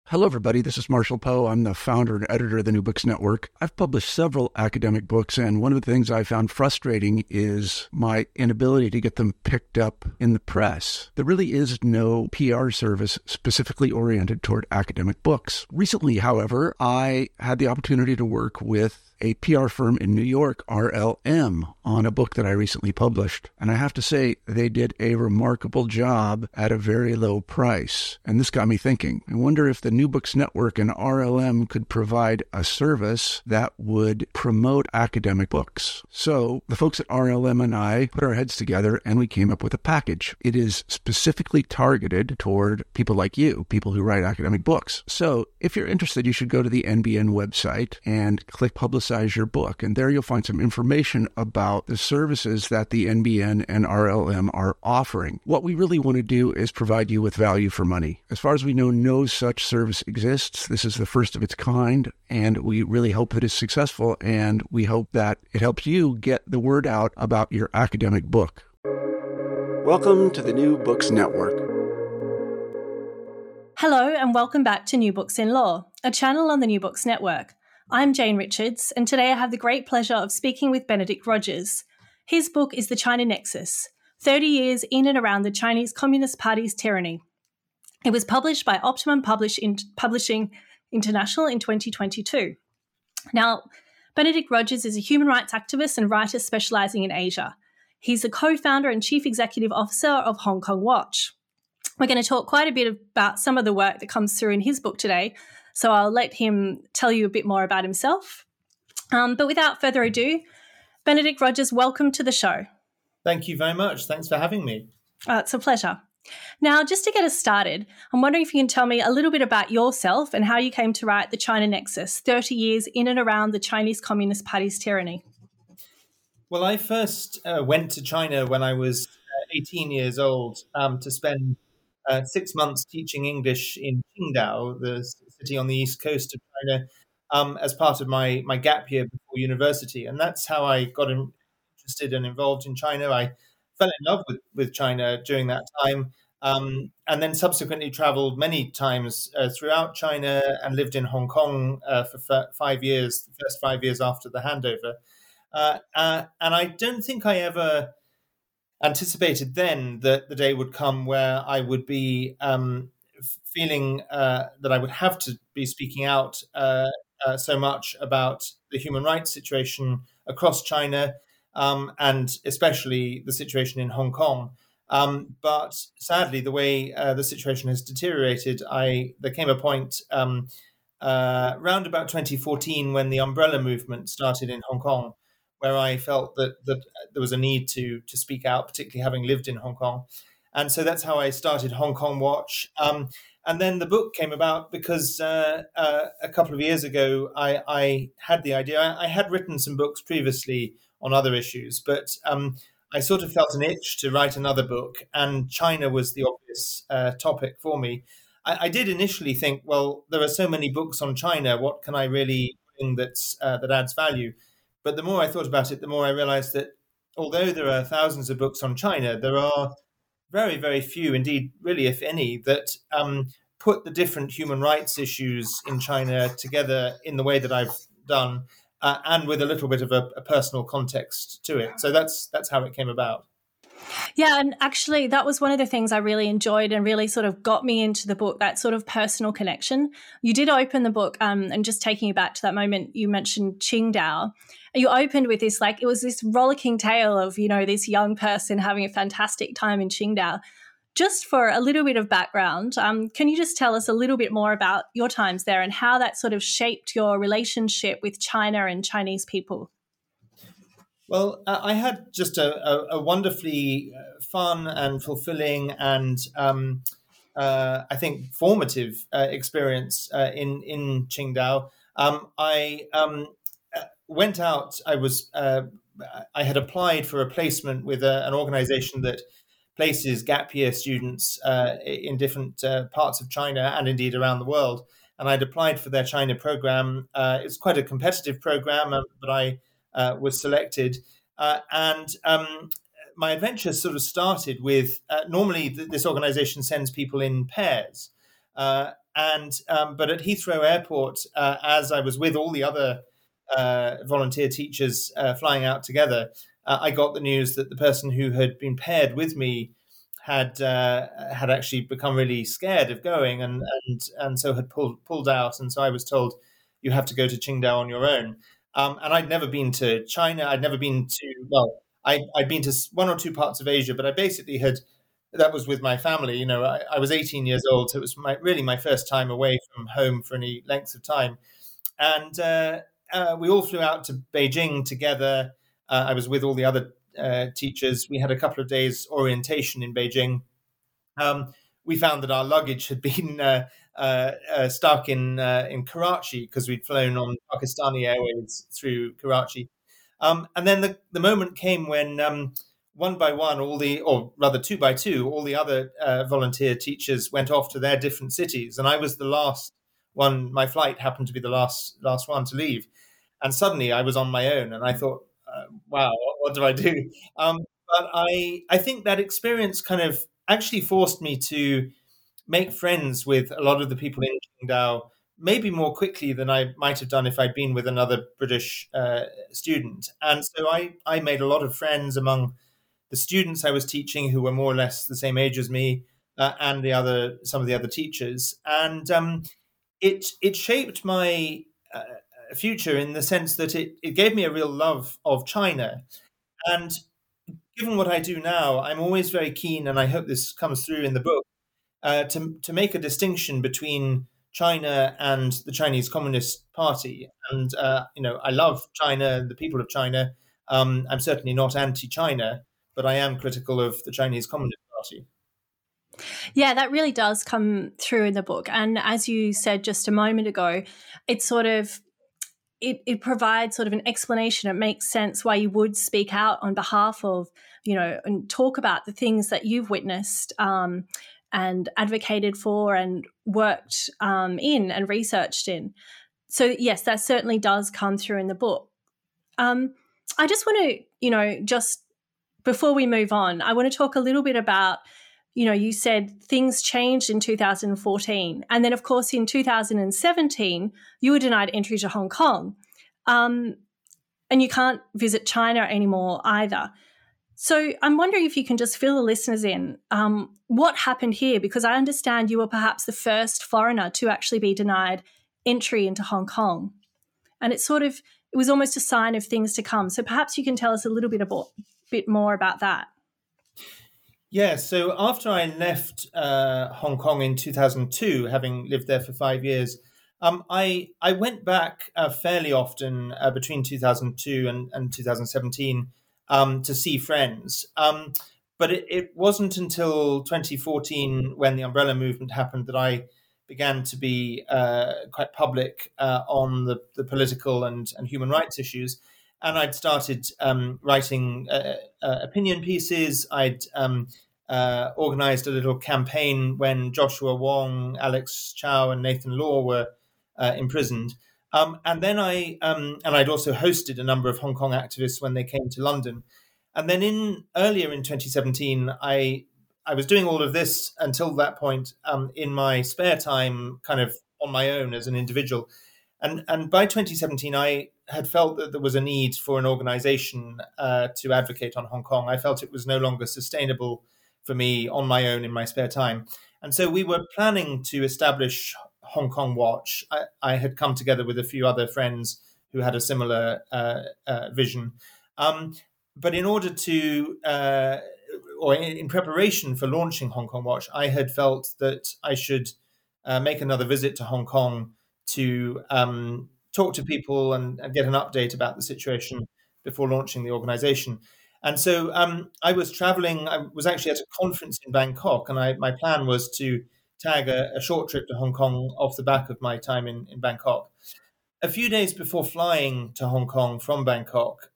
Hello, everybody. This is Marshall Poe. I'm the founder and editor of the New Books Network. I've published several academic books, and one of the things I found frustrating is my inability to get them picked up in the press. There really is no PR service specifically oriented toward academic books. Recently, however, I had the opportunity to work with a PR firm in New York, RLM, on a book that I recently published. And I have to say, they did a remarkable job at a very low price. And this got me thinking. I wonder if the New Books Network and RLM could provide a service that would promote academic books. So the folks at RLM and I put our heads together and we came up with a package. It is specifically targeted toward people like you, people who write academic books. So if you're interested, you should go to the NBN website and click Publicize Your Book. And there you'll find some information about the services that the NBN and RLM are offering. What we really want to do is provide you with value for money. As far as we know, no such service exists. This is the first of its kind, and we really hope that it's successful, and we hope that it helps you get the word out about your academic book. Welcome to the New Books Network. Hello, and welcome back to New Books in Law, a channel on the New Books Network. I'm Jane Richards, and today I have the great pleasure of speaking with Benedict Rogers. His book is The China Nexus, 30 Years in and Around the Chinese Communist Party's Tyranny. It was published by Optimum Publishing International in 2022. Now, Benedict Rogers is a human rights activist and writer specialising in Asia. He's the co-founder and chief executive officer of Hong Kong Watch. We're going to talk quite a bit about some of the work that comes through in his book today, so I'll let him tell you a bit more about himself. But without further ado, Benedict Rogers, welcome to the show. Thank you very much. Thanks for having me. It's a pleasure. Now, just to get us started, I'm wondering if you can tell me a little bit about yourself and how you came to write The China Nexus, 30 Years in and Around the Chinese Communist Party's Tyranny. Well, I first went to China when I was 18 years old to spend 6 months teaching English in Qingdao, the city on the east coast of China, as part of my gap year before university. And that's how I got interested and involved in China. I fell in love with China during that time, and then subsequently traveled many times throughout China and lived in Hong Kong for 5 years, the first 5 years after the handover. And I don't think I ever anticipated then that the day would come where I would be feeling that I would have to be speaking out so much about the human rights situation across China, and especially the situation in Hong Kong. But sadly, the way the situation has deteriorated, there came a point around about 2014 when the Umbrella Movement started in Hong Kong, where I felt that there was a need to speak out, particularly having lived in Hong Kong. And so that's how I started Hong Kong Watch. And then the book came about because a couple of years ago, I had the idea. I had written some books previously on other issues, but I sort of felt an itch to write another book, and China was the obvious topic for me. I did initially think, well, there are so many books on China, what can I really bring that adds value? But the more I thought about it, the more I realized that although there are thousands of books on China, there are very, very few, indeed, really, if any, that put the different human rights issues in China together in the way that I've done, and with a little bit of a personal context to it. So that's how it came about. Yeah, and actually that was one of the things I really enjoyed and really sort of got me into the book, that sort of personal connection. You did open the book, and just taking you back to that moment, you mentioned Qingdao. You opened with this, like, it was this rollicking tale of, this young person having a fantastic time in Qingdao. Just for a little bit of background, can you just tell us a little bit more about your times there and how that sort of shaped your relationship with China and Chinese people? Well, I had just a wonderfully fun and fulfilling and I think formative experience in Qingdao. I went out. I had applied for a placement with an organization that places gap year students in different parts of China and indeed around the world. And I'd applied for their China program. It's quite a competitive program, but I was selected. And my adventure sort of started with, normally this organization sends people in pairs. But at Heathrow Airport, as I was with all the other volunteer teachers flying out together, I got the news that the person who had been paired with me had actually become really scared of going, and so had pulled out. And so I was told, you have to go to Qingdao on your own. And I'd never been to China. I'd never been to, well, I'd been to one or two parts of Asia, but I basically had, that was with my family. I was 18 years old, so it was really my first time away from home for any length of time. And we all flew out to Beijing together. I was with all the other teachers. We had a couple of days orientation in Beijing. We found that our luggage had been stuck in Karachi because we'd flown on Pakistani Airways through Karachi. And then the moment came when one by one, or rather two by two, all the other volunteer teachers went off to their different cities, and I was the last one. My flight happened to be the last one to leave, and suddenly I was on my own, and I thought, "Wow, what do I do?" But I think that experience kind of actually forced me to make friends with a lot of the people in Qingdao, maybe more quickly than I might have done if I'd been with another British student. And so I made a lot of friends among the students I was teaching, who were more or less the same age as me, and some of the other teachers. And it shaped my future in the sense that it gave me a real love of China. And given what I do now, I'm always very keen, and I hope this comes through in the book, to make a distinction between China and the Chinese Communist Party. And I love China, the people of China. I'm certainly not anti-China, but I am critical of the Chinese Communist Party. Yeah, that really does come through in the book. And as you said just a moment ago, it's sort of it provides sort of an explanation. It makes sense why you would speak out on behalf of, and talk about the things that you've witnessed and advocated for and worked in and researched in. So, yes, that certainly does come through in the book. I just want to, just before we move on, I want to talk a little bit about, you said things changed in 2014. And then, of course, in 2017, you were denied entry to Hong Kong. And you can't visit China anymore either. So I'm wondering if you can just fill the listeners in. What happened here? Because I understand you were perhaps the first foreigner to actually be denied entry into Hong Kong. And it was almost a sign of things to come. So perhaps you can tell us a little bit more about that. Yeah, so after I left Hong Kong in 2002, having lived there for 5 years, I went back fairly often between 2002 and 2017 to see friends. But it wasn't until 2014, when the Umbrella Movement happened, that I began to be quite public on the political and human rights issues. And I'd started writing opinion pieces. I'd organized a little campaign when Joshua Wong, Alex Chow, and Nathan Law were imprisoned. And then I'd also hosted a number of Hong Kong activists when they came to London. And then earlier in 2017, I was doing all of this until that point in my spare time, kind of on my own as an individual. And by 2017, I had felt that there was a need for an organization to advocate on Hong Kong. I felt it was no longer sustainable for me on my own in my spare time. And so we were planning to establish Hong Kong Watch. I had come together with a few other friends who had a similar vision. But in order to, or in preparation for launching Hong Kong Watch, I had felt that I should make another visit to Hong Kong to talk to people and get an update about the situation before launching the organization. And so I was traveling. I was actually at a conference in Bangkok, and my plan was to tag a short trip to Hong Kong off the back of my time in Bangkok. A few days before flying to Hong Kong from Bangkok,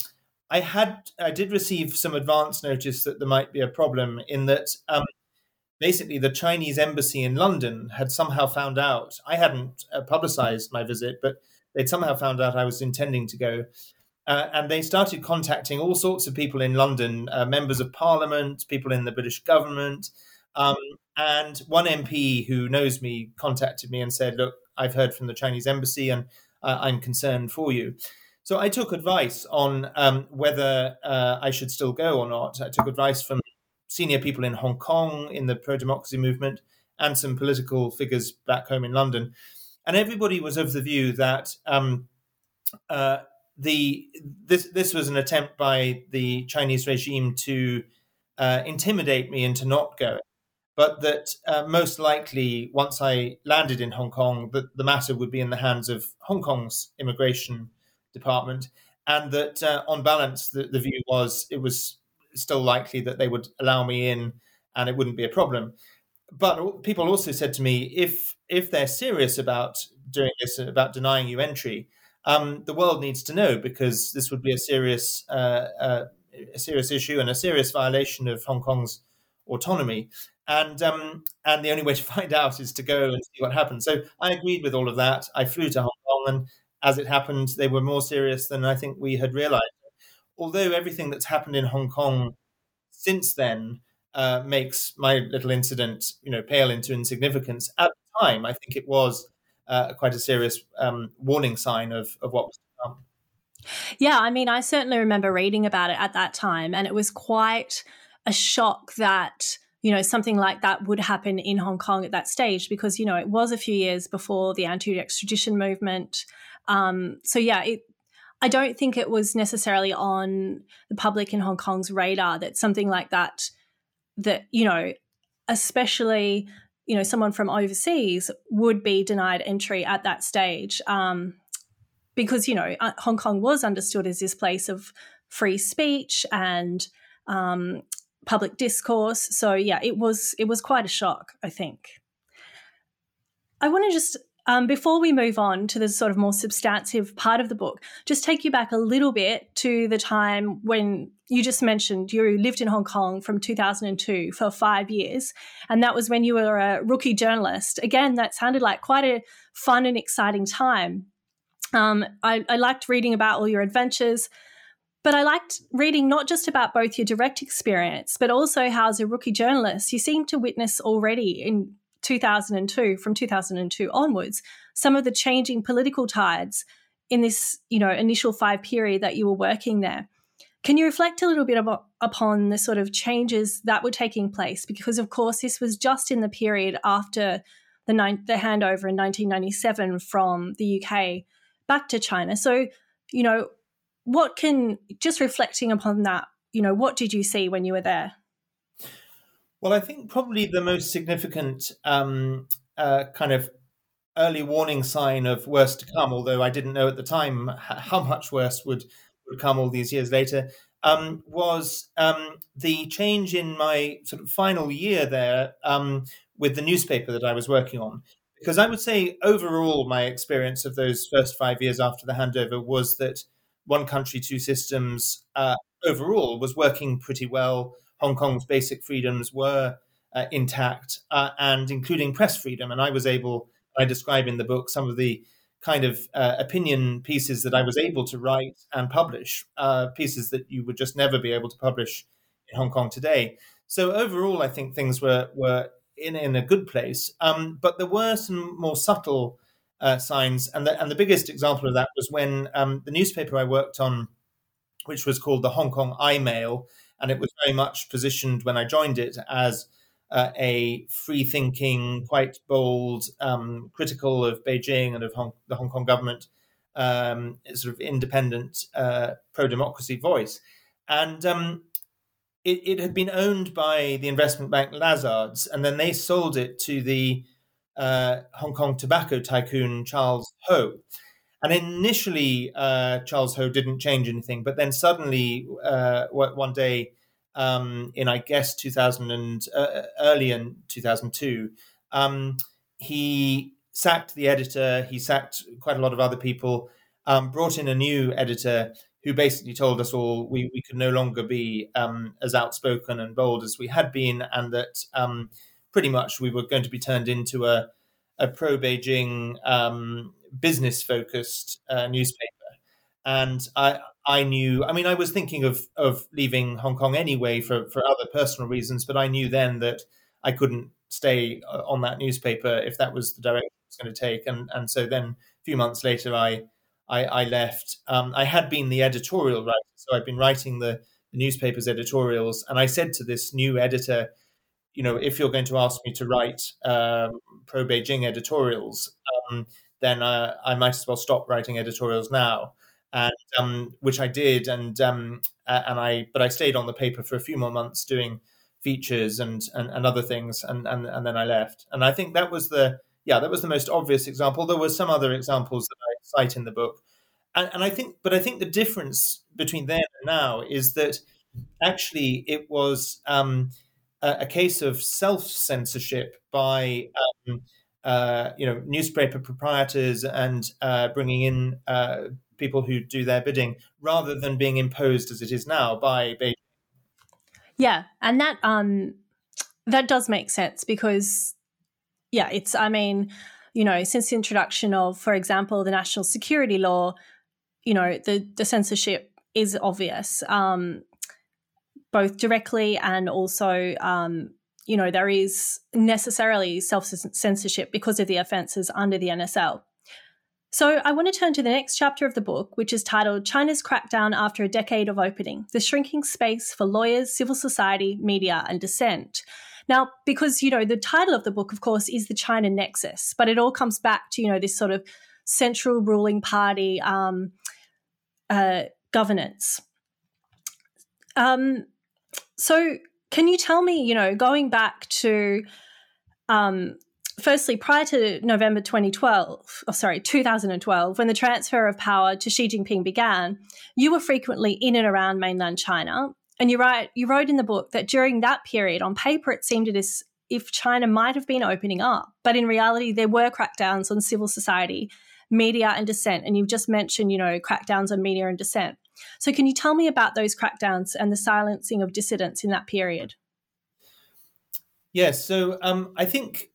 I did receive some advance notice that there might be a problem, in that basically the Chinese embassy in London had somehow found out. I hadn't publicized my visit, but they'd somehow found out I was intending to go. And they started contacting all sorts of people in London, members of parliament, people in the British government. And one MP who knows me contacted me and said, look, I've heard from the Chinese embassy and I'm concerned for you. So I took advice on whether I should still go or not. I took advice from senior people in Hong Kong in the pro-democracy movement and some political figures back home in London. And everybody was of the view that this was an attempt by the Chinese regime to intimidate me into not going, but that most likely, once I landed in Hong Kong, that the matter would be in the hands of Hong Kong's immigration department, and that on balance, the view was it was still likely that they would allow me in and it wouldn't be a problem. But people also said to me, if they're serious about doing this, about denying you entry, the world needs to know, because this would be a serious issue and a serious violation of Hong Kong's autonomy. And the only way to find out is to go and see what happens. So I agreed with all of that. I flew to Hong Kong, and as it happened, they were more serious than I think we had realized. Although everything that's happened in Hong Kong since then makes my little incident, pale into insignificance. At the time, I think it was quite a serious warning sign of what was to come. Yeah, I mean, I certainly remember reading about it at that time, and it was quite a shock that something like that would happen in Hong Kong at that stage, because it was a few years before the anti-extradition movement. So yeah, I don't think it was necessarily on the public in Hong Kong's radar that something like that, especially, someone from overseas would be denied entry at that stage. Because, Hong Kong was understood as this place of free speech and public discourse. So yeah, it was quite a shock, I think. I want to just, before we move on to the sort of more substantive part of the book, just take you back a little bit to the time when you just mentioned you lived in Hong Kong from 2002 for 5 years, and that was when you were a rookie journalist. Again, that sounded like quite a fun and exciting time. I liked reading about all your adventures, but I liked reading not just about both your direct experience, but also how, as a rookie journalist, you seemed to witness already in 2002, from 2002 onwards, some of the changing political tides in this, initial 5 period that you were working there. Can you reflect a little bit upon the sort of changes that were taking place? Because, of course, this was just in the period after the handover in 1997 from the UK back to China. So, just reflecting upon that, what did you see when you were there? Well, I think probably the most significant kind of early warning sign of worse to come, although I didn't know at the time how much worse would come all these years later, was the change in my sort of final year there with the newspaper that I was working on. Because I would say overall my experience of those first 5 years after the handover was that one country, two systems overall was working pretty well. Hong Kong's basic freedoms were intact, and including press freedom. And I describe in the book some of the kind of opinion pieces that I was able to write and publish, pieces that you would just never be able to publish in Hong Kong today. So overall, I think things were in a good place. But there were some more subtle signs. And the biggest example of that was when the newspaper I worked on, which was called the Hong Kong iMail, and it was very much positioned when I joined it as a free-thinking, quite bold, critical of Beijing and of the Hong Kong government, sort of independent pro-democracy voice. And it had been owned by the investment bank Lazards, and then they sold it to the Hong Kong tobacco tycoon Charles Ho. And initially, Charles Ho didn't change anything, but then suddenly, one day, in I guess 2000 early in 2002, he sacked the editor. He sacked quite a lot of other people. Brought in a new editor who basically told us all we could no longer be as outspoken and bold as we had been, and that pretty much we were going to be turned into a pro-Beijing business-focused newspaper. And I knew, I was thinking of leaving Hong Kong anyway for other personal reasons, but I knew then that I couldn't stay on that newspaper if that was the direction it was going to take. And so then a few months later, I left. I had been the editorial writer, so I'd been writing the newspaper's editorials. And I said to this new editor, if you're going to ask me to write pro-Beijing editorials, then I might as well stop writing editorials now. And which I did, but I stayed on the paper for a few more months doing features and other things, and then I left. And I think that was the most obvious example. There were some other examples that I cite in the book, and I think the difference between then and now is that actually it was a case of self-censorship by newspaper proprietors and bringing in people who do their bidding, rather than being imposed as it is now by Beijing. Yeah, and that does make sense because, since the introduction of, for example, the national security law, the censorship is obvious, both directly and also, there is necessarily self-censorship because of the offences under the NSL. So I want to turn to the next chapter of the book, which is titled China's Crackdown After a Decade of Opening, the Shrinking Space for Lawyers, Civil Society, Media and Dissent. Now, because, the title of the book, of course, is the China Nexus, but it all comes back to, this sort of central ruling party governance. So can you tell me, going back to firstly, prior to November 2012, when the transfer of power to Xi Jinping began, you were frequently in and around mainland China. And you wrote in the book that during that period, on paper, it seemed as if China might have been opening up. But in reality, there were crackdowns on civil society, media and dissent. And you've just mentioned, crackdowns on media and dissent. So can you tell me about those crackdowns and the silencing of dissidents in that period? Yes, so I think,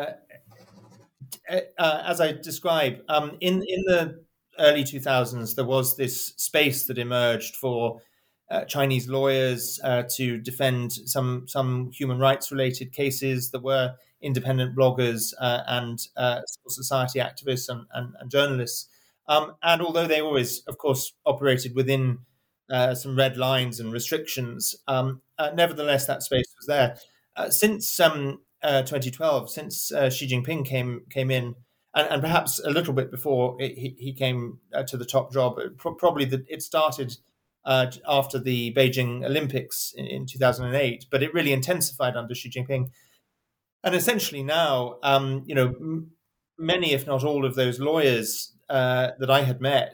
as I describe, in the early 2000s, there was this space that emerged for Chinese lawyers to defend some human rights related cases. There were independent bloggers and civil society activists and journalists. And although they always, of course, operated within some red lines and restrictions, nevertheless, that space was there. Since 2012, since Xi Jinping came in, and perhaps a little bit before he came to the top job, probably it started after the Beijing Olympics in 2008, but it really intensified under Xi Jinping. And essentially now, many, if not all, of those lawyers that I had met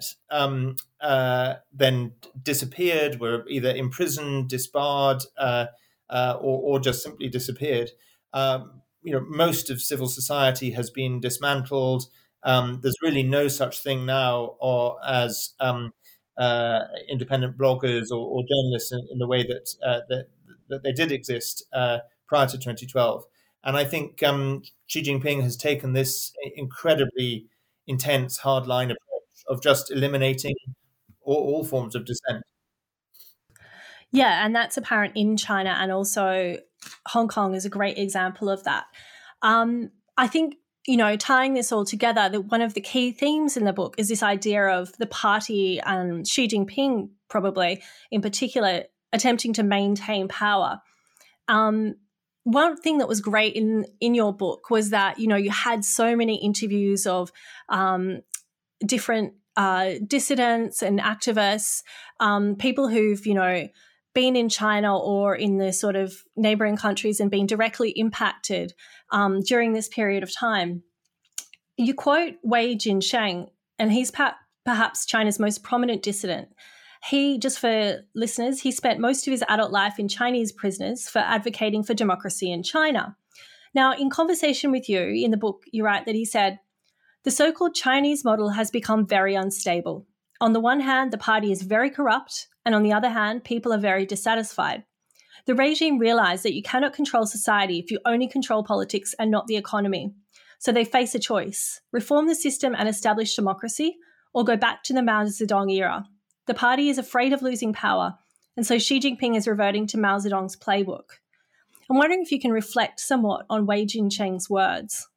then disappeared, were either imprisoned, disbarred, or just simply disappeared. Most of civil society has been dismantled. There's really no such thing now as independent bloggers or journalists in the way that they did exist prior to 2012. And I think Xi Jinping has taken this incredibly intense, hardline approach of just eliminating all forms of dissent. Yeah, and that's apparent in China, and also Hong Kong is a great example of that. I think, tying this all together, that one of the key themes in the book is this idea of the party and Xi Jinping, probably in particular, attempting to maintain power. One thing that was great in your book was that, you had so many interviews of different dissidents and activists, people who've, been in China or in the sort of neighboring countries and been directly impacted during this period of time. You quote Wei Jinsheng, and he's perhaps China's most prominent dissident. He, just for listeners, he spent most of his adult life in Chinese prisons for advocating for democracy in China. Now, in conversation with you in the book, you write that he said, "The so-called Chinese model has become very unstable. On the one hand, the party is very corrupt, and on the other hand, people are very dissatisfied. The regime realized that you cannot control society if you only control politics and not the economy. So they face a choice: reform the system and establish democracy, or go back to the Mao Zedong era. The party is afraid of losing power, and so Xi Jinping is reverting to Mao Zedong's playbook." I'm wondering if you can reflect somewhat on Wei Jincheng's words.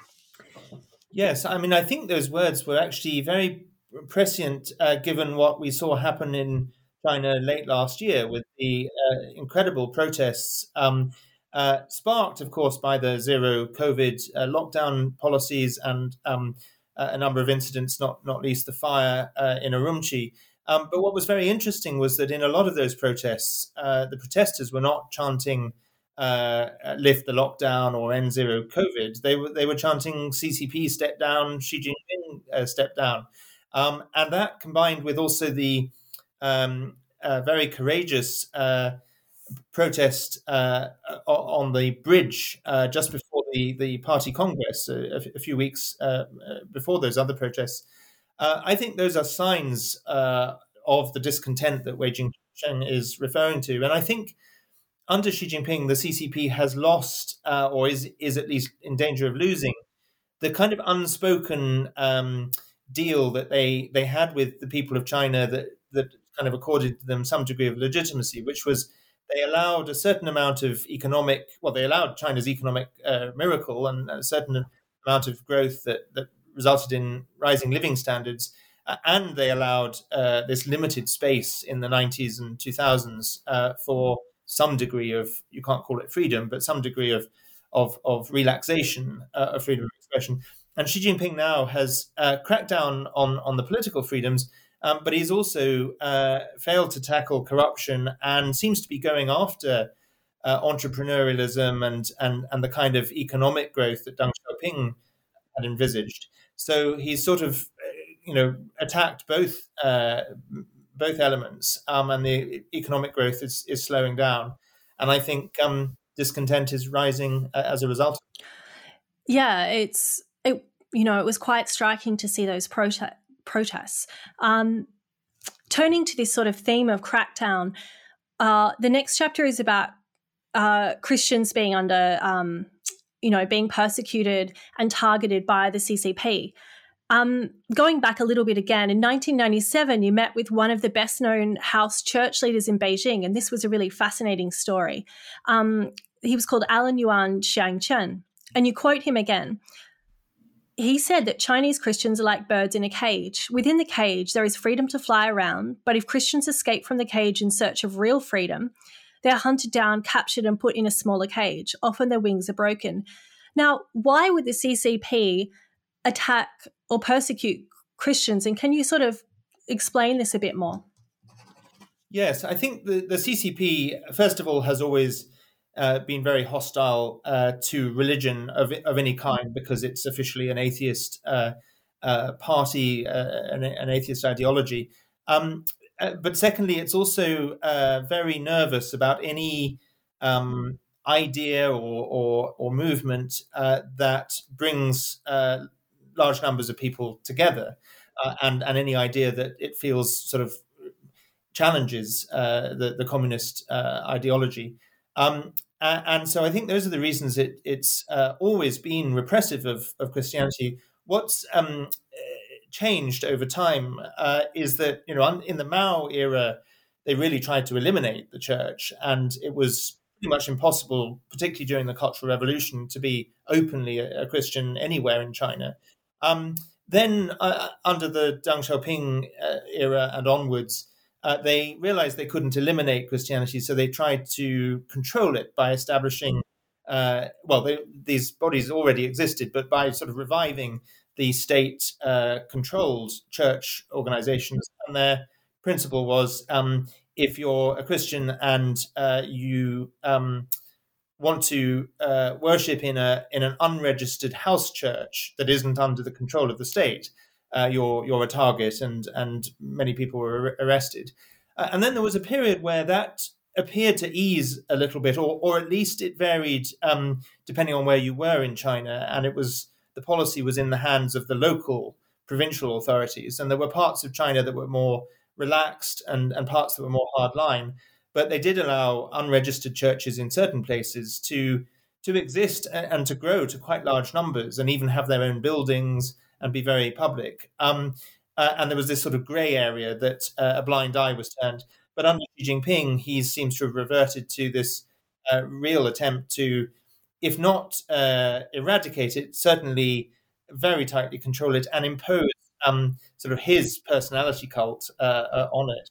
Yes, I mean, I think those words were actually very prescient given what we saw happen in China late last year with the incredible protests, sparked, of course, by the zero COVID lockdown policies and a number of incidents, not least the fire in Urumqi. But what was very interesting was that in a lot of those protests, the protesters were not chanting lift the lockdown or end zero COVID. They were chanting CCP step down, Xi Jinping step down, and that combined with also the very courageous protest on the bridge just before the party congress a few weeks before those other protests. I think those are signs of the discontent that Wei Jingsheng is referring to, and I think under Xi Jinping, the CCP has lost, or is at least in danger of losing, the kind of unspoken deal that they had with the people of China that kind of accorded them some degree of legitimacy, which was they allowed a certain amount of they allowed China's economic miracle and a certain amount of growth that resulted in rising living standards. And they allowed this limited space in the 90s and 2000s for some degree of, you can't call it freedom, but some degree of relaxation of freedom of expression. And Xi Jinping now has cracked down on the political freedoms, but he's also failed to tackle corruption and seems to be going after entrepreneurialism and the kind of economic growth that Deng Xiaoping had envisaged. So he's sort of, attacked both elements, and the economic growth is slowing down. And I think discontent is rising as a result. Yeah, it was quite striking to see those protests. Turning to this sort of theme of crackdown, the next chapter is about Christians being under, being persecuted and targeted by the CCP. Going back a little bit again, in 1997, you met with one of the best-known house church leaders in Beijing, and this was a really fascinating story. He was called Alan Yuan Xiangchen, and you quote him again. He said that Chinese Christians are like birds in a cage. Within the cage, there is freedom to fly around, but if Christians escape from the cage in search of real freedom, they are hunted down, captured, and put in a smaller cage. Often their wings are broken. Now, why would the CCP attack or persecute Christians? And can you sort of explain this a bit more? Yes, I think the CCP, first of all, has always been very hostile to religion of any kind because it's officially an atheist party, an atheist ideology. But secondly, it's also very nervous about any idea or movement that brings large numbers of people together, and any idea that it feels sort of challenges the communist ideology. And so I think those are the reasons it's always been repressive of Christianity. What's changed over time is that, in the Mao era, they really tried to eliminate the church, and it was pretty much impossible, particularly during the Cultural Revolution, to be openly a Christian anywhere in China. Then under the Deng Xiaoping era and onwards, they realized they couldn't eliminate Christianity, so they tried to control it by establishing, these bodies already existed, but by sort of reviving the state-controlled church organizations. And their principle was, if you're a Christian and you want to worship in an unregistered house church that isn't under the control of the state, you're a target, and many people were arrested. And then there was a period where that appeared to ease a little bit, or at least it varied depending on where you were in China, and the policy was in the hands of the local provincial authorities, and there were parts of China that were more relaxed and parts that were more hardline. But they did allow unregistered churches in certain places to exist and to grow to quite large numbers, and even have their own buildings and be very public. And there was this sort of grey area that a blind eye was turned. But under Xi Jinping, he seems to have reverted to this real attempt to, if not eradicate it, certainly very tightly control it and impose sort of his personality cult on it.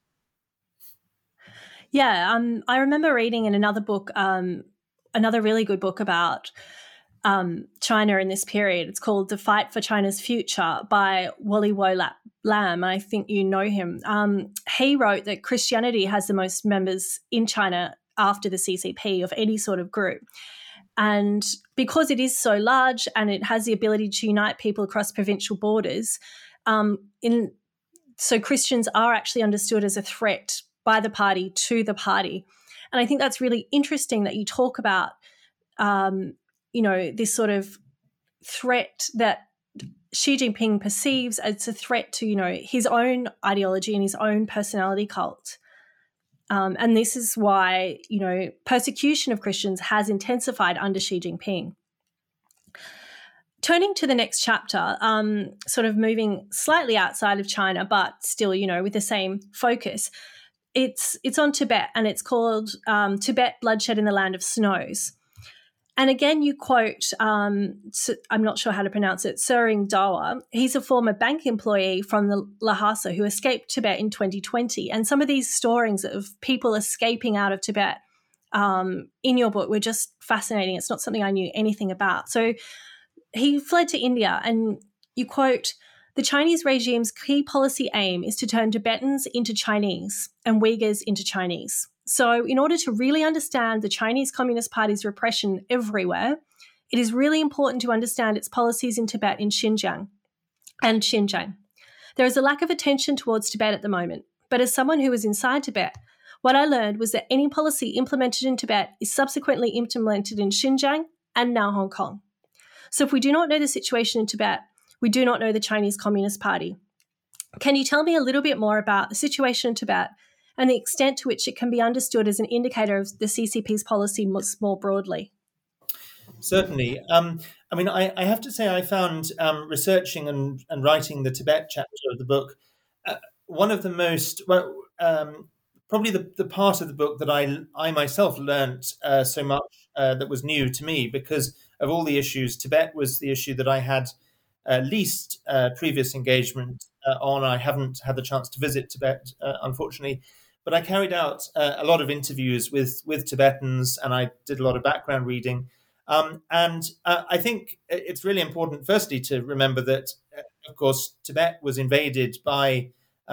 Yeah, I remember reading in another book, another really good book about China in this period. It's called The Fight for China's Future by Wally Wo Lam. I think you know him. He wrote that Christianity has the most members in China after the CCP of any sort of group. And because it is so large and it has the ability to unite people across provincial borders, so Christians are actually understood as a threat by the party to the party. And I think that's really interesting that you talk about, this sort of threat that Xi Jinping perceives as a threat to, his own ideology and his own personality cult. And this is why, persecution of Christians has intensified under Xi Jinping. Turning to the next chapter, sort of moving slightly outside of China, but still, with the same focus, it's on Tibet, and it's called Tibet, Bloodshed in the Land of Snows. And again, you quote, I'm not sure how to pronounce it, Tsering Dawa. He's a former bank employee from the Lhasa who escaped Tibet in 2020. And some of these stories of people escaping out of Tibet in your book were just fascinating. It's not something I knew anything about. So he fled to India, and you quote, "The Chinese regime's key policy aim is to turn Tibetans into Chinese and Uyghurs into Chinese. So in order to really understand the Chinese Communist Party's repression everywhere, it is really important to understand its policies in Tibet and Xinjiang. There is a lack of attention towards Tibet at the moment, but as someone who was inside Tibet, what I learned was that any policy implemented in Tibet is subsequently implemented in Xinjiang and now Hong Kong. So if we do not know the situation in Tibet, we do not know the Chinese Communist Party. Can you tell me a little bit more about the situation in Tibet and the extent to which it can be understood as an indicator of the CCP's policy more broadly?" Certainly. I have to say I found researching and writing the Tibet chapter of the book one of the most, probably the part of the book that I myself learnt so much that was new to me, because of all the issues. Tibet was the issue that I had least previous engagement on. I haven't had the chance to visit Tibet, unfortunately, but I carried out a lot of interviews with Tibetans, and I did a lot of background reading. And I think it's really important, firstly, to remember that, of course, Tibet was invaded by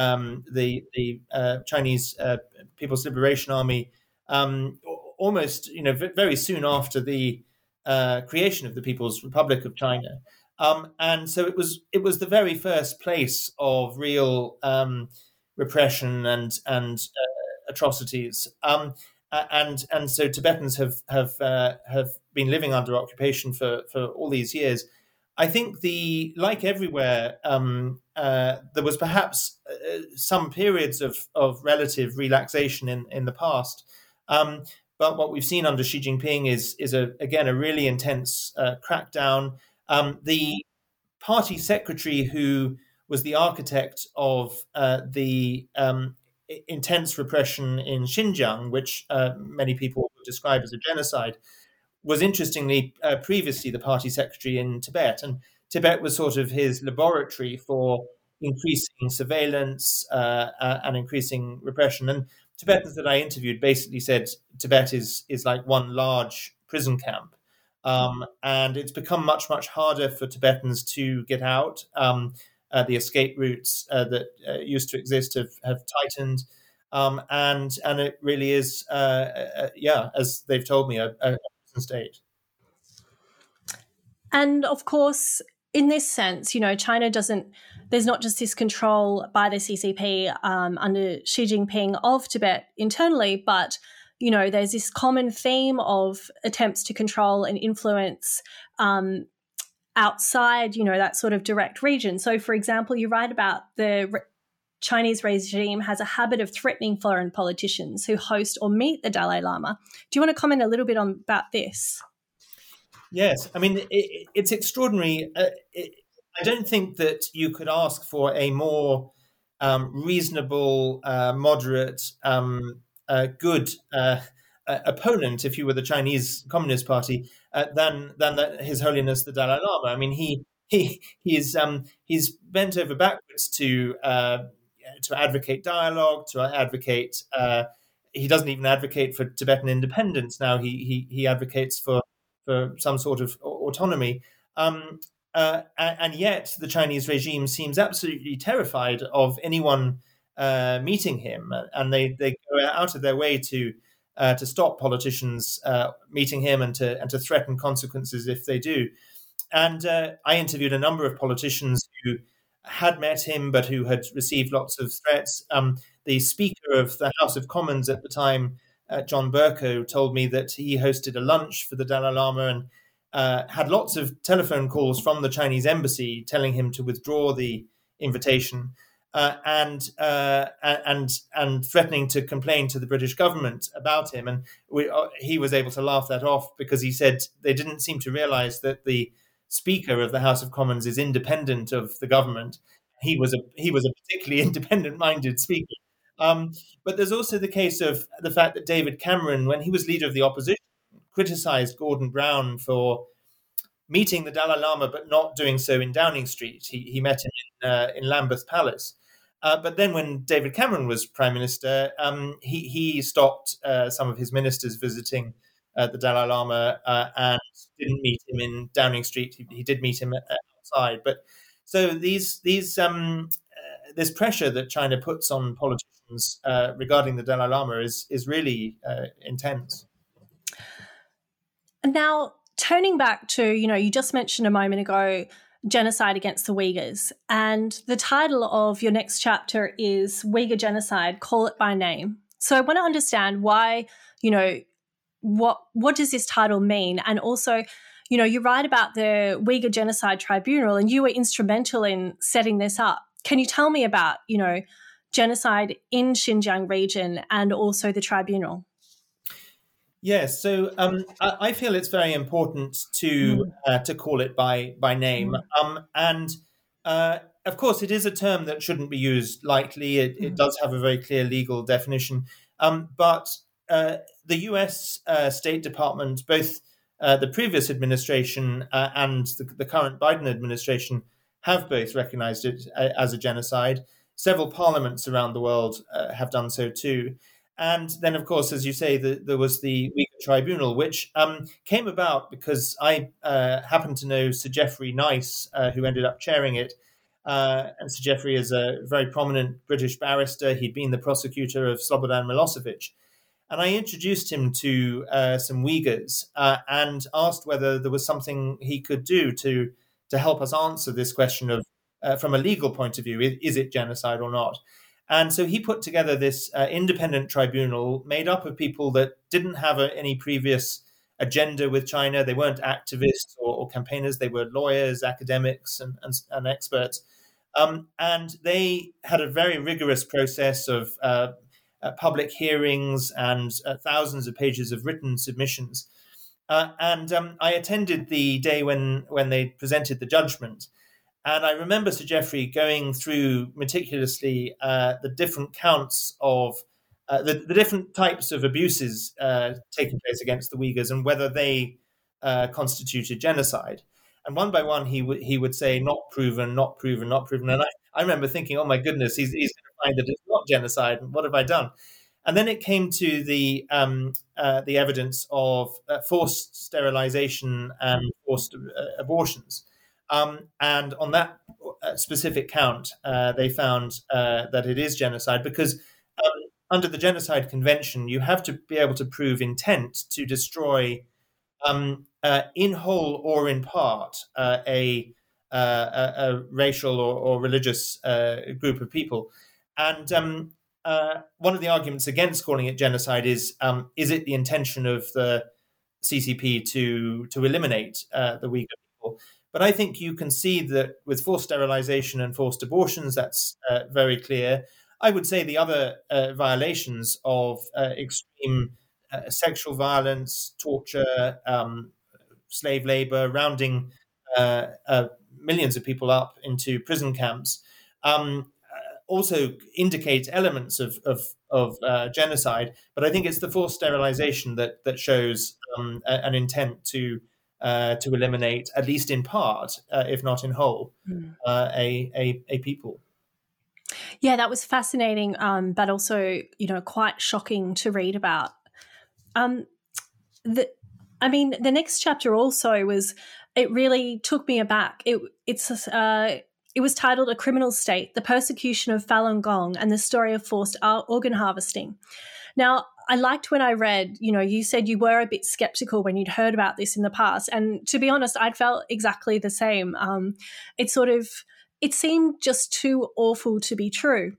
the Chinese People's Liberation Army almost, very soon after the creation of the People's Republic of China. And so it was the very first place of real repression and atrocities. And so Tibetans have been living under occupation for all these years. I think like everywhere, there was perhaps some periods of relative relaxation in the past. But what we've seen under Xi Jinping is again a really intense crackdown. The party secretary who was the architect of the intense repression in Xinjiang, which many people would describe as a genocide, was interestingly previously the party secretary in Tibet. And Tibet was sort of his laboratory for increasing surveillance and increasing repression. And Tibetans that I interviewed basically said Tibet is like one large prison camp. And it's become much, much harder for Tibetans to get out. The escape routes that used to exist have tightened. And it really is, as they've told me, a prison state. And of course, in this sense, China there's not just this control by the CCP under Xi Jinping of Tibet internally, but, there's this common theme of attempts to control and influence outside, that sort of direct region. So, for example, you write about the Chinese regime has a habit of threatening foreign politicians who host or meet the Dalai Lama. Do you want to comment a little bit about this? Yes, I mean, it's extraordinary. I don't think that you could ask for a more reasonable, moderate, good opponent, if you were the Chinese Communist Party, than His Holiness the Dalai Lama. I mean, he's bent over backwards to advocate dialogue, to advocate. He doesn't even advocate for Tibetan independence now. He advocates for some sort of autonomy. And yet the Chinese regime seems absolutely terrified of anyone meeting him, and they go out of their way to stop politicians meeting him and to threaten consequences if they do. And I interviewed a number of politicians who had met him but who had received lots of threats. The Speaker of the House of Commons at the time, John Bercow, told me that he hosted a lunch for the Dalai Lama and had lots of telephone calls from the Chinese embassy telling him to withdraw the invitation, and threatening to complain to the British government about him. And he was able to laugh that off because he said they didn't seem to realize that the Speaker of the House of Commons is independent of the government. He was a particularly independent-minded speaker. But there's also the case of the fact that David Cameron, when he was leader of the opposition, criticized Gordon Brown for meeting the Dalai Lama but not doing so in Downing Street. He met him in Lambeth Palace. But then when David Cameron was Prime Minister, he stopped some of his ministers visiting the Dalai Lama and didn't meet him in Downing Street. He did meet him outside. But so this pressure that China puts on politicians regarding the Dalai Lama is really intense. Now, turning back to, you just mentioned a moment ago, genocide against the Uyghurs, and the title of your next chapter is Uyghur Genocide, Call It by Name. So I want to understand why, what does this title mean? And also, you write about the Uyghur Genocide Tribunal, and you were instrumental in setting this up. Can you tell me about, genocide in Xinjiang region and also the tribunal? Yes, so I feel it's very important to call it by name, and of course it is a term that shouldn't be used lightly. It does have a very clear legal definition, but the U.S. State Department, both the previous administration and the current Biden administration, have both recognized it as a genocide. Several parliaments around the world have done so too. And then, of course, as you say, there was the Uyghur Tribunal, which came about because I happen to know Sir Geoffrey Nice, who ended up chairing it. And Sir Geoffrey is a very prominent British barrister. He'd been the prosecutor of Slobodan Milosevic. And I introduced him to some Uyghurs and asked whether there was something he could do to help us answer this question of, from a legal point of view, is it genocide or not? And so he put together this independent tribunal made up of people that didn't have any previous agenda with China. They weren't activists or campaigners. They were lawyers, academics, and experts. And they had a very rigorous process of public hearings and thousands of pages of written submissions. And I attended the day when they presented the judgment. And I remember Sir Geoffrey going through meticulously the different counts of the different types of abuses taking place against the Uyghurs and whether they constituted genocide. And one by one, he would say, not proven, not proven, not proven. And I remember thinking, oh my goodness, he's going to find that it's not genocide. And what have I done? And then it came to the evidence of forced sterilization and forced abortions. And on that specific count, they found that it is genocide because under the Genocide Convention, you have to be able to prove intent to destroy, in whole or in part, a racial or religious group of people. And one of the arguments against calling it genocide is it the intention of the CCP to eliminate the Uyghur people? But I think you can see that with forced sterilization and forced abortions, that's very clear. I would say the other violations of extreme sexual violence, torture, slave labor, rounding millions of people up into prison camps, also indicate elements of genocide. But I think it's the forced sterilization that shows an intent to eliminate, at least in part, if not in whole, a people. Yeah, that was fascinating, but also, quite shocking to read about. The next chapter also it really took me aback. It was titled "A Criminal State: The Persecution of Falun Gong and the Story of Forced Organ Harvesting." Now, I liked when I read, you said you were a bit skeptical when you'd heard about this in the past. And to be honest, I'd felt exactly the same. It seemed just too awful to be true.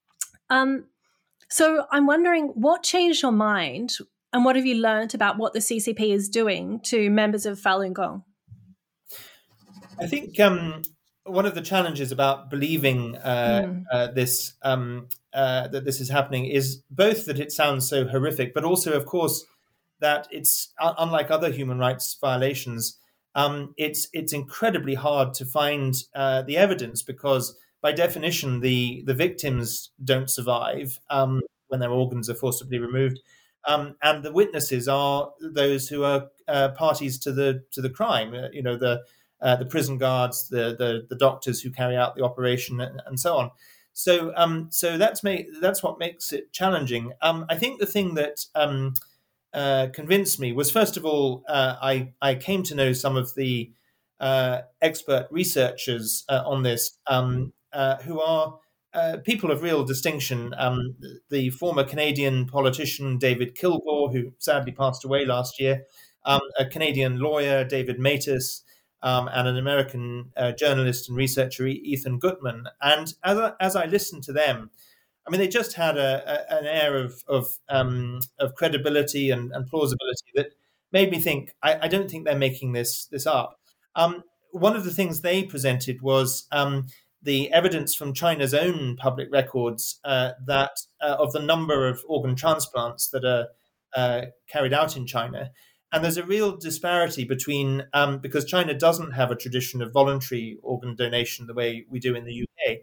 So I'm wondering, what changed your mind and what have you learned about what the CCP is doing to members of Falun Gong? I think one of the challenges about believing that this is happening is both that it sounds so horrific, but also, of course, that it's unlike other human rights violations. It's incredibly hard to find the evidence because, by definition, the victims don't survive when their organs are forcibly removed, and the witnesses are those who are parties to the crime. The prison guards, the doctors who carry out the operation, and so on. So that's what makes it challenging. I think the thing that convinced me was, first of all, I came to know some of the expert researchers on this who are people of real distinction. The former Canadian politician David Kilgour, who sadly passed away last year, a Canadian lawyer, David Matus, and an American journalist and researcher, Ethan Gutmann. And as I listened to them, they just had an air of credibility and plausibility that made me think, I don't think they're making this up. One of the things they presented was the evidence from China's own public records that of the number of organ transplants that are carried out in China. And there's a real disparity between, because China doesn't have a tradition of voluntary organ donation the way we do in the UK.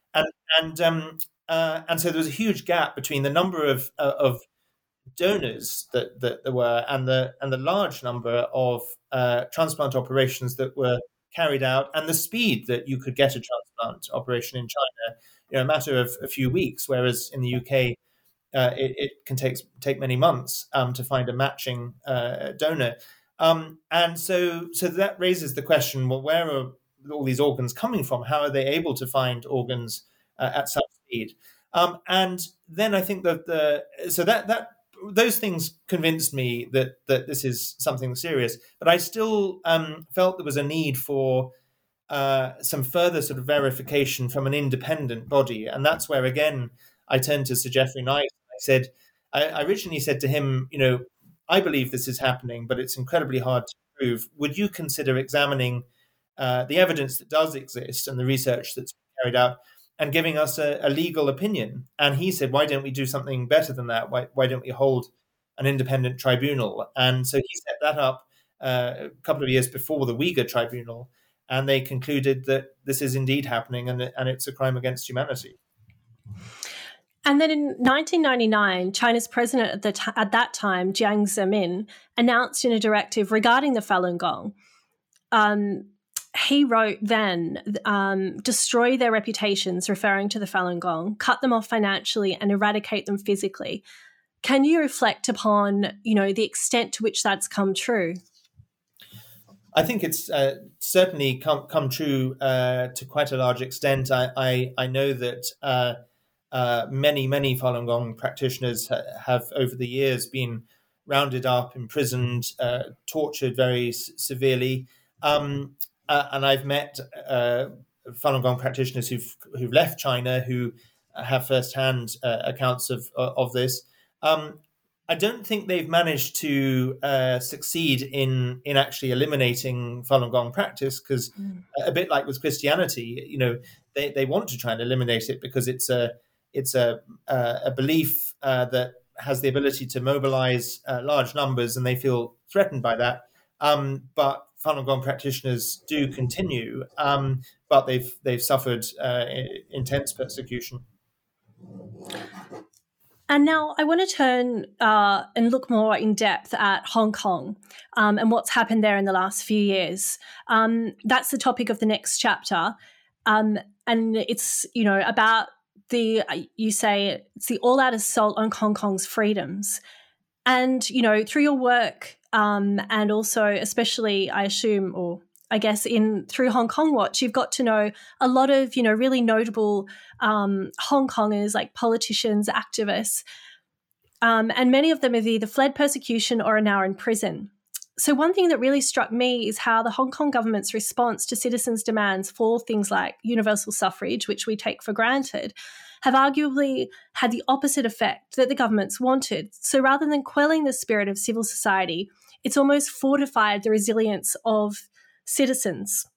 And so there was a huge gap between the number of donors that there were and the large number of transplant operations that were carried out, and the speed that you could get a transplant operation in China, a matter of a few weeks, whereas in the UK it can take many months to find a matching donor. And so that raises the question: well, where are all these organs coming from? How are they able to find organs at such speed? And then I think that those things convinced me that this is something serious. But I still felt there was a need for some further sort of verification from an independent body, and that's where again I turned to Sir Geoffrey Knight. I originally said to him, I believe this is happening, but it's incredibly hard to prove. Would you consider examining the evidence that does exist and the research that's carried out and giving us a legal opinion? And he said, why don't we do something better than that? Why don't we hold an independent tribunal? And so he set that up a couple of years before the Uyghur Tribunal, and they concluded that this is indeed happening and it's a crime against humanity. And then in 1999, China's president at that time, Jiang Zemin, announced in a directive regarding the Falun Gong, he wrote then, destroy their reputations, referring to the Falun Gong, cut them off financially and eradicate them physically. Can you reflect upon, the extent to which that's come true? I think it's certainly come true to quite a large extent. I know that many Falun Gong practitioners have over the years been rounded up, imprisoned, tortured very severely. And I've met Falun Gong practitioners who've left China who have firsthand accounts of this. I don't think they've managed to succeed in actually eliminating Falun Gong practice, because a bit like with Christianity, they want to try and eliminate it because it's a belief that has the ability to mobilize large numbers, and they feel threatened by that. But Falun Gong practitioners do continue, but they've suffered intense persecution. And now I want to turn and look more in depth at Hong Kong and what's happened there in the last few years. That's the topic of the next chapter. And it's, about you say it's the all-out assault on Hong Kong's freedoms. And, through your work and also especially, I assume, or I guess through Hong Kong Watch, you've got to know a lot of, really notable Hong Kongers, like politicians, activists, and many of them have either fled persecution or are now in prison. So one thing that really struck me is how the Hong Kong government's response to citizens' demands for things like universal suffrage, which we take for granted, have arguably had the opposite effect that the governments wanted. So rather than quelling the spirit of civil society, it's almost fortified the resilience of citizens.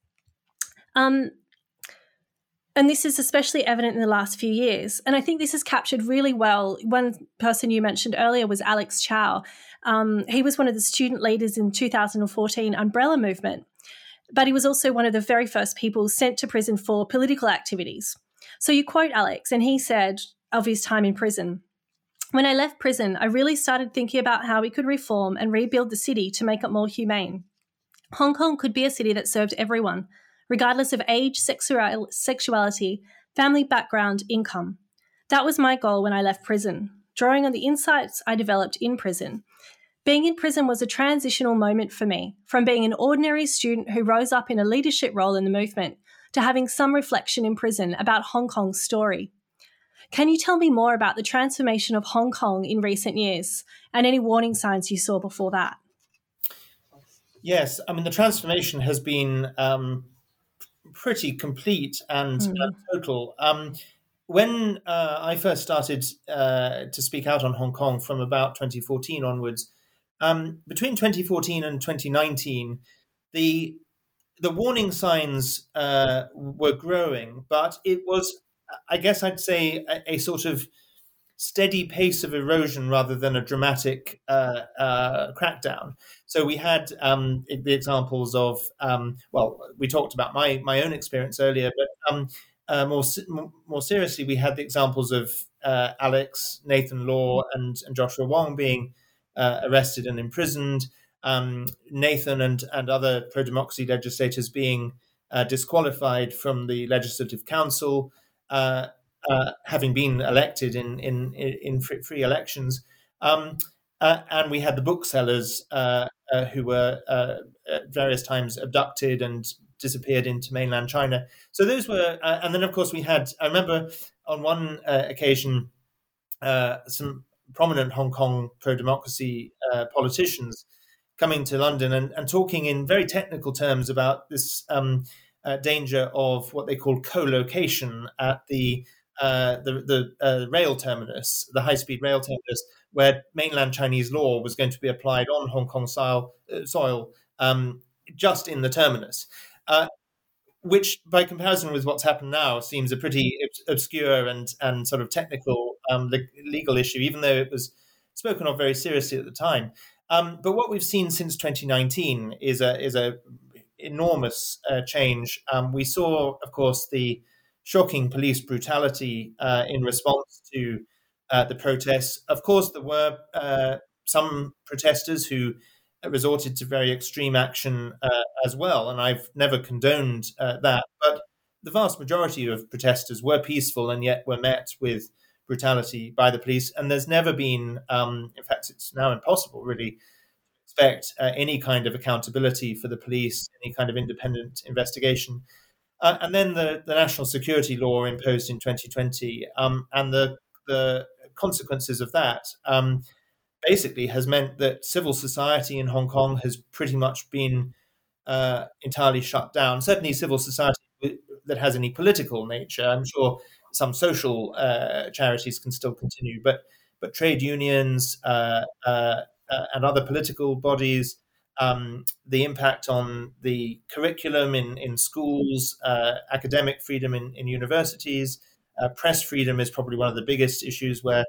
And this is especially evident in the last few years. And I think this is captured really well. One person you mentioned earlier was Alex Chow. He was one of the student leaders in 2014 Umbrella movement, but he was also one of the very first people sent to prison for political activities. So you quote Alex, and he said of his time in prison, "When I left prison, I really started thinking about how we could reform and rebuild the city to make it more humane. Hong Kong could be a city that served everyone, regardless of age, sexuality, family background, income. That was my goal when I left prison, drawing on the insights I developed in prison. Being in prison was a transitional moment for me, from being an ordinary student who rose up in a leadership role in the movement to having some reflection in prison about Hong Kong's story. Can you tell me more about the transformation of Hong Kong in recent years and any warning signs you saw before that?" Yes, I mean, the transformation has been pretty complete and total. When I first started to speak out on Hong Kong from about 2014 onwards, between 2014 and 2019, the warning signs were growing, but it was, I guess I'd say, a sort of steady pace of erosion rather than a dramatic crackdown. So we had the examples of, we talked about my own experience earlier, but more seriously, we had the examples of Alex, Nathan Law, and Joshua Wong being arrested and imprisoned, Nathan and other pro-democracy legislators being disqualified from the Legislative Council, having been elected in free elections, and we had the booksellers who were at various times abducted and disappeared into mainland China. So those were, and then of course we had. I remember on one occasion, some prominent Hong Kong pro-democracy politicians coming to London and talking in very technical terms about this danger of what they call co-location at the rail terminus, the high-speed rail terminus, where mainland Chinese law was going to be applied on Hong Kong soil, just in the terminus, which, by comparison with what's happened now, seems a pretty obscure and sort of technical legal issue, even though it was spoken of very seriously at the time. But what we've seen since 2019 is a enormous change. We saw, of course, the shocking police brutality in response to the protests. Of course, there were some protesters who resorted to very extreme action as well, and I've never condoned that. But the vast majority of protesters were peaceful and yet were met with brutality by the police. And there's never been, in fact, it's now impossible really to expect any kind of accountability for the police, any kind of independent investigation. And then the national security law imposed in 2020, and the consequences of that basically has meant that civil society in Hong Kong has pretty much been entirely shut down. Certainly civil society that has any political nature. I'm sure some social charities can still continue, but trade unions and other political bodies, the impact on the curriculum in schools, academic freedom in universities, press freedom is probably one of the biggest issues where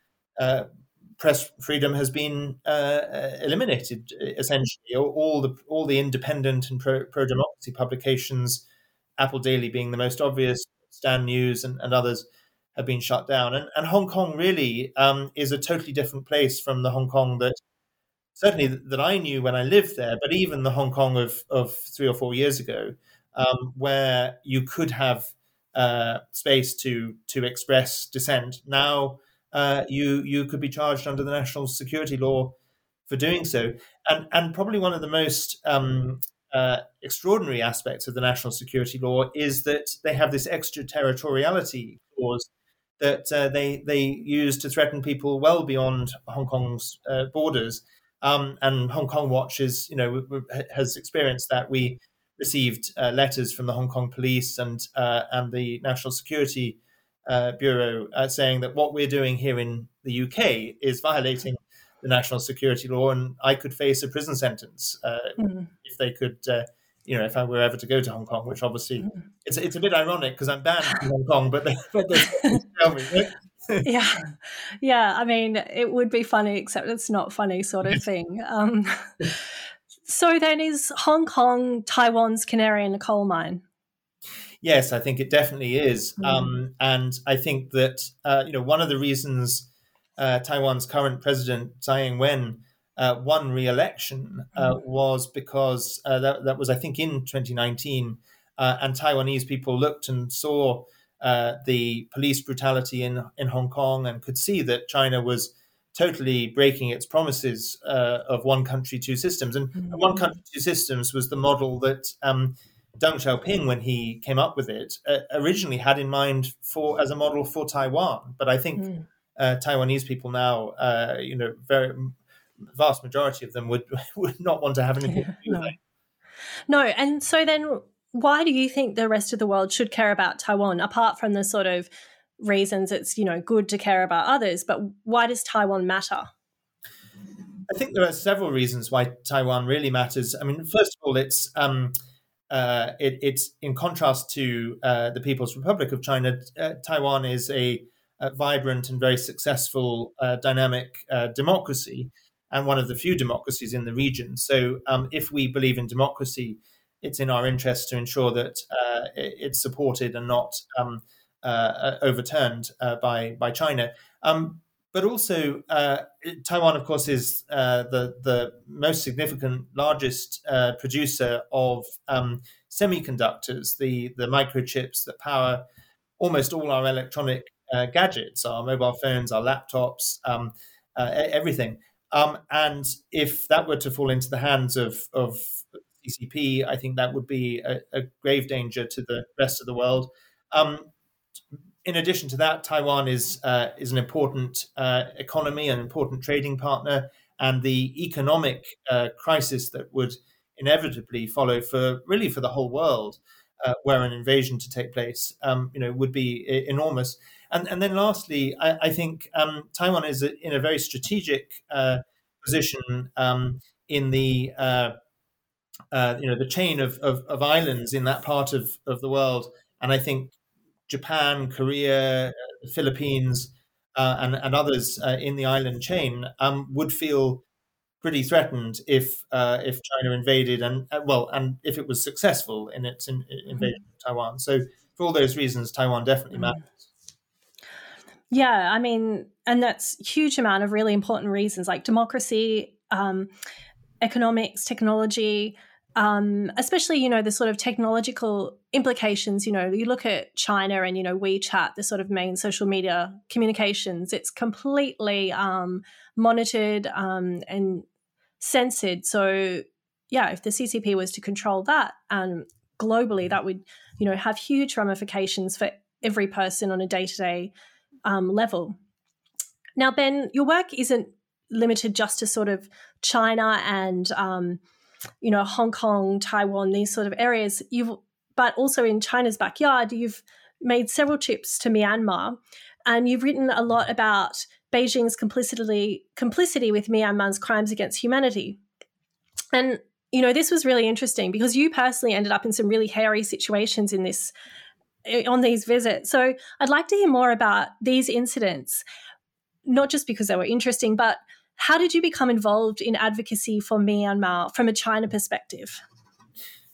press freedom has been eliminated, essentially. All the independent and pro-democracy publications, Apple Daily being the most obvious, Stan News and others, have been shut down. And Hong Kong really is a totally different place from the Hong Kong that certainly that I knew when I lived there, but even the Hong Kong of 3 or 4 years ago, where you could have space to express dissent. Now you could be charged under the national security law for doing so. And probably one of the most extraordinary aspects of the national security law is that they have this extraterritoriality clause that they use to threaten people well beyond Hong Kong's borders. And Hong Kong Watch has experienced that. We received letters from the Hong Kong police and the National Security Bureau saying that what we're doing here in the UK is violating the national security law, and I could face a prison sentence if they could, if I were ever to go to Hong Kong. Which obviously it's a bit ironic because I'm banned from Hong Kong, but they tell me. Yeah. I mean, it would be funny, except it's not funny, sort of thing. So then, is Hong Kong Taiwan's canary in the coal mine? Yes, I think it definitely is, and I think that one of the reasons Taiwan's current president Tsai Ing-wen won re-election was because that was, I think, in 2019, and Taiwanese people looked and saw the police brutality in Hong Kong and could see that China was totally breaking its promises of one country, two systems. And one country, two systems was the model that Deng Xiaoping, when he came up with it, originally had in mind as a model for Taiwan. But I think Taiwanese people now, very vast majority of them would not want to have anything to do with that. No, and so then why do you think the rest of the world should care about Taiwan, apart from the sort of reasons it's, good to care about others, but why does Taiwan matter? I think there are several reasons why Taiwan really matters. I mean, first of all, it's in contrast to the People's Republic of China. Taiwan is a vibrant and very successful, dynamic democracy, and one of the few democracies in the region. So if we believe in democracy, it's in our interest to ensure that it's supported and not overturned by China. But also, Taiwan, of course, is the most significant, largest producer of semiconductors, the microchips that power almost all our electronic gadgets, our mobile phones, our laptops, everything. And if that were to fall into the hands of CCP, I think that would be a grave danger to the rest of the world. In addition to that, Taiwan is an important economy, an important trading partner, and the economic crisis that would inevitably follow for the whole world, were an invasion to take place, would be enormous. And then lastly, I think Taiwan is in a very strategic position in the the chain of islands in that part of the world, and I think Japan, Korea, the Philippines, and others in the island chain would feel pretty threatened if China invaded, and if it was successful in its invasion of Taiwan. So for all those reasons, Taiwan definitely matters. Yeah, I mean, and that's a huge amount of really important reasons, like democracy, economics, technology, especially, the sort of technological implications. You look at China and, WeChat, the sort of main social media communications, it's completely monitored and censored. So, yeah, if the CCP was to control that globally, that would, have huge ramifications for every person on a day-to-day level. Now, Ben, your work isn't limited just to sort of China and Hong Kong, Taiwan, these sort of areas. But also in China's backyard, you've made several trips to Myanmar, and you've written a lot about Beijing's complicity with Myanmar's crimes against humanity. And this was really interesting because you personally ended up in some really hairy situations on these visits. So I'd like to hear more about these incidents, not just because they were interesting, but how did you become involved in advocacy for Myanmar from a China perspective?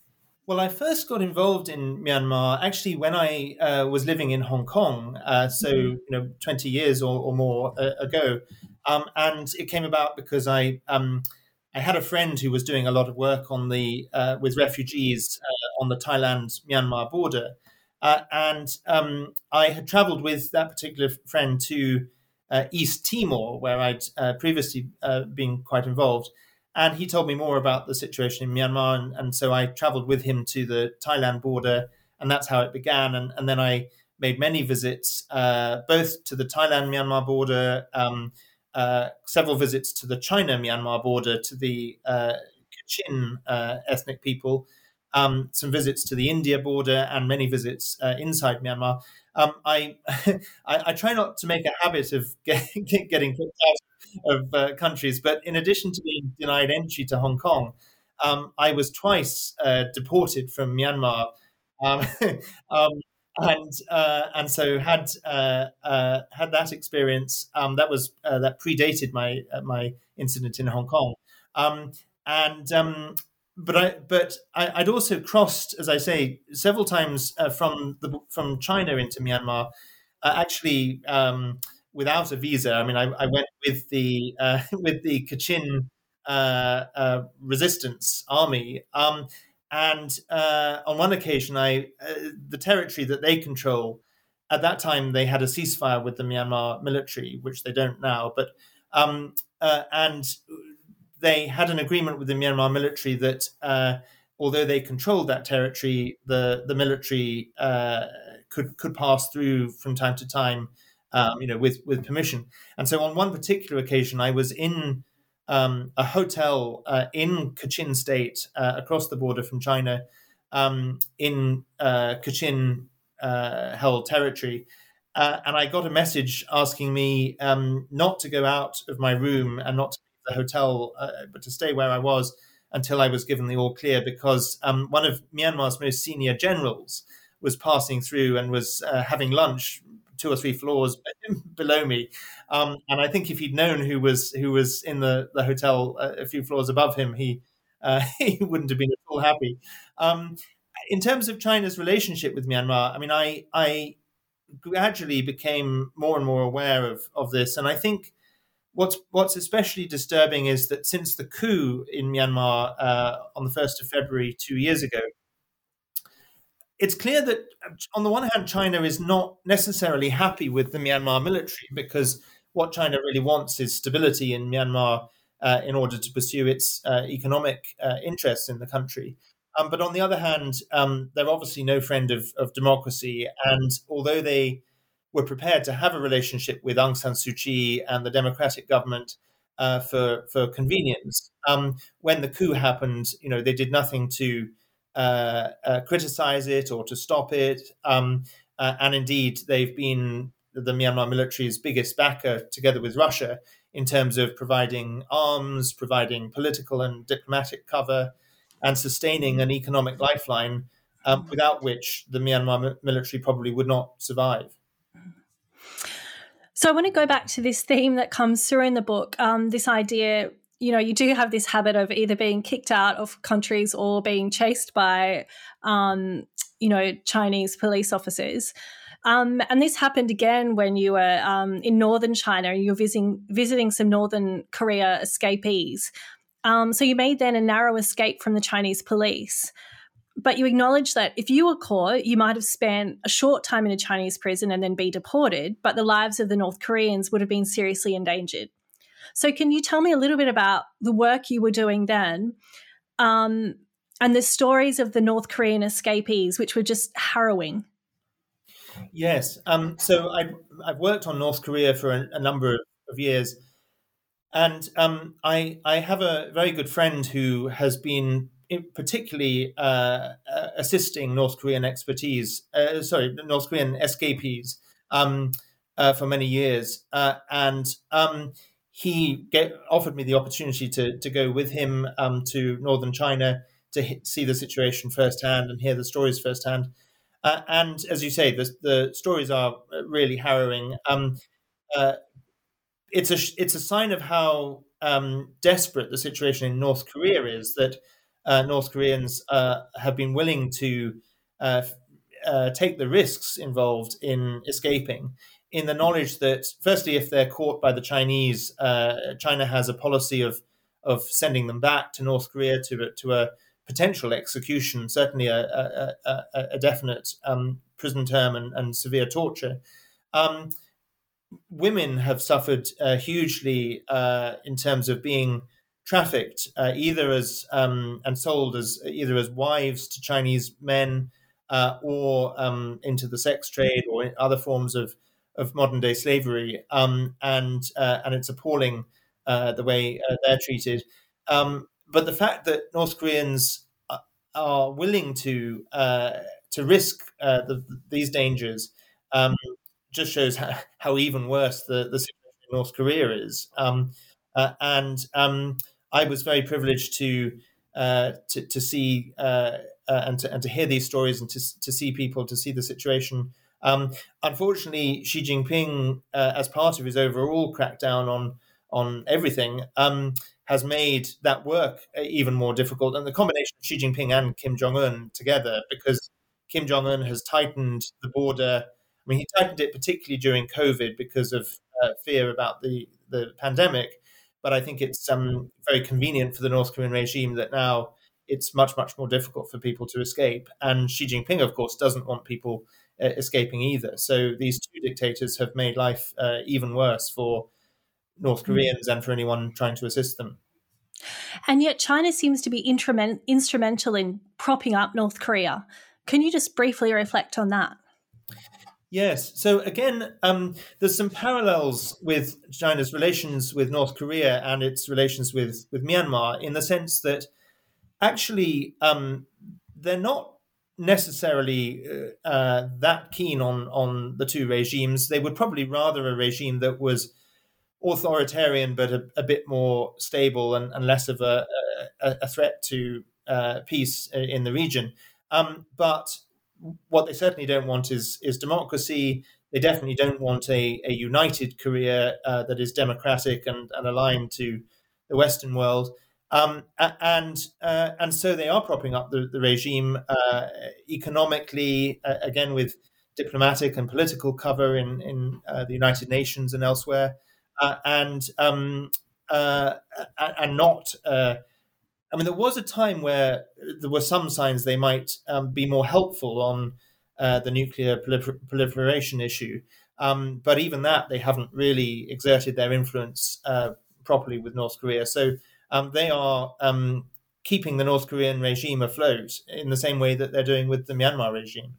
Well, I first got involved in Myanmar actually when I was living in Hong Kong, 20 years or more ago, and it came about because I had a friend who was doing a lot of work on the with refugees on the Thailand Myanmar border, and I had travelled with that particular friend to East Timor, where I'd previously been quite involved. And he told me more about the situation in Myanmar. And so I traveled with him to the Thailand border, and that's how it began. And then I made many visits, both to the Thailand Myanmar border, several visits to the China Myanmar border, to the Kachin ethnic people, some visits to the India border, and many visits inside Myanmar. I, I try not to make a habit of getting kicked out of countries. But in addition to being denied entry to Hong Kong, I was twice deported from Myanmar, um, um, and so had that experience. That predated my incident in Hong Kong, um, and. I'd also crossed, as I say, several times from China into Myanmar, actually without a visa. I mean, I went with the with the Kachin resistance army, and on one occasion, the territory that they control at that time they had a ceasefire with the Myanmar military, which they don't now, but and they had an agreement with the Myanmar military that although they controlled that territory, the military could pass through from time to time, with permission. And so on one particular occasion, I was in a hotel in Kachin State, across the border from China, in Kachin held territory. And I got a message asking me not to go out of my room and not to leave the hotel, but to stay where I was until I was given the all clear, because one of Myanmar's most senior generals was passing through and was having lunch 2 or 3 floors below me, and I think if he'd known who was in the hotel a few floors above him, he he wouldn't have been at all happy. In terms of China's relationship with Myanmar, I mean, I gradually became more and more aware of this, and I think what's especially disturbing is that since the coup in Myanmar on the 1st of February 2 years ago, it's clear that, on the one hand, China is not necessarily happy with the Myanmar military, because what China really wants is stability in Myanmar in order to pursue its economic interests in the country. But on the other hand, they're obviously no friend of democracy. And although they were prepared to have a relationship with Aung San Suu Kyi and the democratic government for convenience, when the coup happened, they did nothing to criticize it or to stop it. And indeed, they've been the Myanmar military's biggest backer, together with Russia, in terms of providing arms, providing political and diplomatic cover, and sustaining an economic lifeline, without which the Myanmar military probably would not survive. So I want to go back to this theme that comes through in the book, this idea, you do have this habit of either being kicked out of countries or being chased by, Chinese police officers. And this happened again when you were in northern China and you were visiting some northern Korea escapees. So you made then a narrow escape from the Chinese police. But you acknowledge that if you were caught, you might have spent a short time in a Chinese prison and then be deported, but the lives of the North Koreans would have been seriously endangered. So can you tell me a little bit about the work you were doing then, and the stories of the North Korean escapees, which were just harrowing? Yes. So I've worked on North Korea for a number of years. And I have a very good friend who has been particularly assisting North Korean North Korean escapees for many years. And he offered me the opportunity to go with him to northern China to see the situation firsthand and hear the stories firsthand. And as you say, the stories are really harrowing. It's a sign of how desperate the situation in North Korea is, that North Koreans have been willing to take the risks involved in escaping, in the knowledge that, firstly, if they're caught by the Chinese, China has a policy of sending them back to North Korea to a potential execution, certainly a definite prison term and severe torture. Women have suffered hugely in terms of being trafficked, either as and sold as either as wives to Chinese men, or into the sex trade or in other forms of modern day slavery, and it's appalling the way they're treated. But the fact that North Koreans are willing to risk these dangers just shows how even worse the situation in North Korea is. And I was very privileged to see and to hear these stories and to see people, to see the situation. Unfortunately, Xi Jinping, as part of his overall crackdown on everything, has made that work even more difficult. And the combination of Xi Jinping and Kim Jong-un together, because Kim Jong-un has tightened the border. I mean, he tightened it particularly during COVID because of fear about the pandemic. But I think it's very convenient for the North Korean regime that now it's much, much more difficult for people to escape. And Xi Jinping, of course, doesn't want people escaping either. So these two dictators have made life even worse for North Koreans and for anyone trying to assist them. And yet China seems to be instrumental in propping up North Korea. Can you just briefly reflect on that? Yes. So again, there's some parallels with China's relations with North Korea and its relations with Myanmar, in the sense that actually they're not necessarily that keen on the two regimes. They would probably rather a regime that was authoritarian but a bit more stable and less of a threat to peace in the region. But what they certainly don't want is democracy. They definitely don't want a united Korea that is democratic and aligned to the Western world. And so they are propping up the regime economically, again with diplomatic and political cover in the United Nations and elsewhere, and not. I mean, there was a time where there were some signs they might be more helpful on the nuclear proliferation issue. But even that, they haven't really exerted their influence properly with North Korea. So they are keeping the North Korean regime afloat in the same way that they're doing with the Myanmar regime.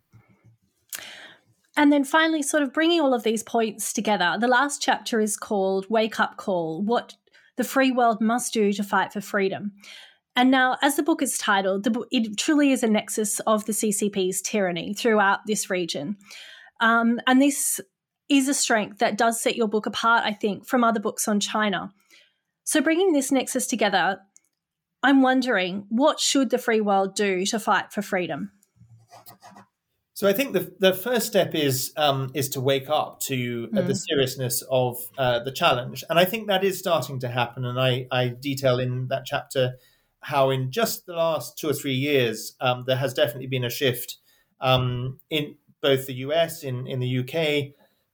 And then finally, sort of bringing all of these points together, the last chapter is called Wake Up Call: What the Free World Must Do to Fight for Freedom. And now, as the book is titled, it truly is a nexus of the CCP's tyranny throughout this region. And this is a strength that does set your book apart, I think, from other books on China. So bringing this nexus together, I'm wondering, what should the free world do to fight for freedom? So I think the first step is to wake up to the seriousness of the challenge. And I think that is starting to happen. And I detail in that chapter how in just the last 2 or 3 years, there has definitely been a shift in both the US, in the UK,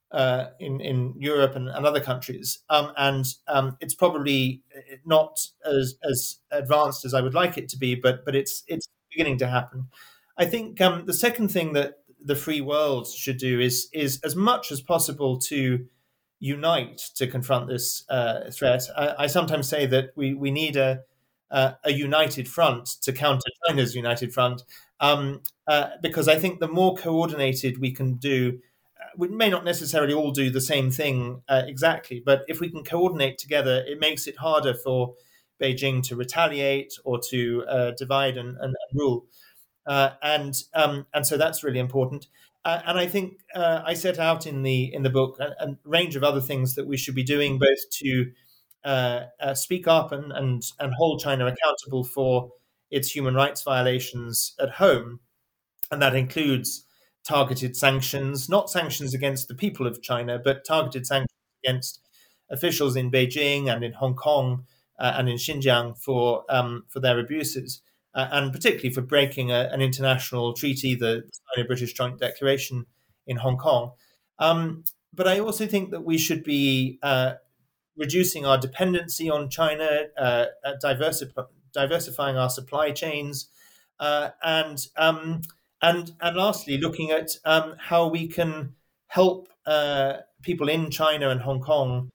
in Europe and other countries. And it's probably not as advanced as I would like it to be, but it's beginning to happen. I think the second thing that the free world should do is as much as possible to unite to confront this threat. I sometimes say that we need a united front to counter China's united front, because I think the more coordinated we can do, we may not necessarily all do the same thing exactly, but if we can coordinate together, it makes it harder for Beijing to retaliate or to divide and rule. And so that's really important. And I think I set out in the book a range of other things that we should be doing, both to speak up and hold China accountable for its human rights violations at home. And that includes targeted sanctions, not sanctions against the people of China, but targeted sanctions against officials in Beijing and in Hong Kong and in Xinjiang for their abuses. and particularly for breaking an international treaty, the Sino-British Joint Declaration in Hong Kong. But I also think that we should be reducing our dependency on China, diversifying our supply chains, and lastly, looking at how we can help people in China and Hong Kong,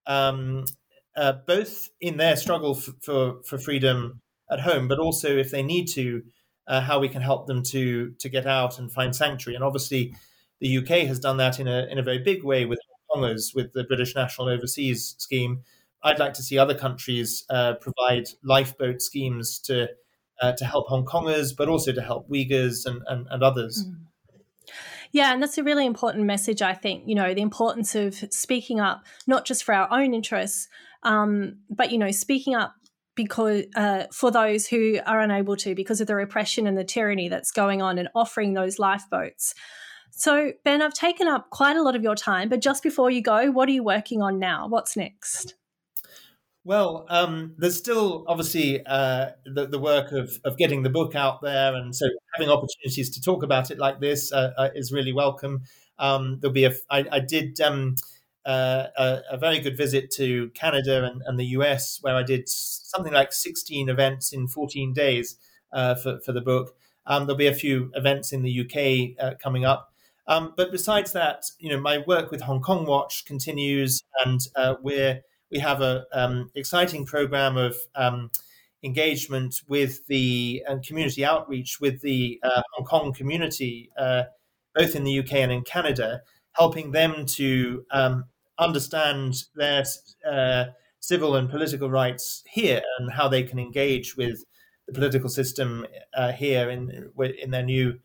both in their struggle for freedom at home, but also if they need to, how we can help them to get out and find sanctuary. And obviously, the UK has done that in a very big way with Hong Kongers, with the British National Overseas Scheme. I'd like to see other countries provide lifeboat schemes to help Hong Kongers, but also to help Uyghurs and others. Yeah, and that's a really important message, I think, the importance of speaking up, not just for our own interests, but, speaking up because for those who are unable to because of the repression and the tyranny that's going on, and offering those lifeboats. So, Ben, I've taken up quite a lot of your time, but just before you go, what are you working on now? What's next? Well, there's still obviously the work of getting the book out there, and so having opportunities to talk about it like this is really welcome. There'll be I did a very good visit to Canada and the US, where I did something like 16 events in 14 days for the book. There'll be a few events in the UK coming up. But besides that, my work with Hong Kong Watch continues, and we have a exciting program of engagement with the community outreach with the Hong Kong community, both in the UK and in Canada, helping them to understand their civil and political rights here, and how they can engage with the political system here in their new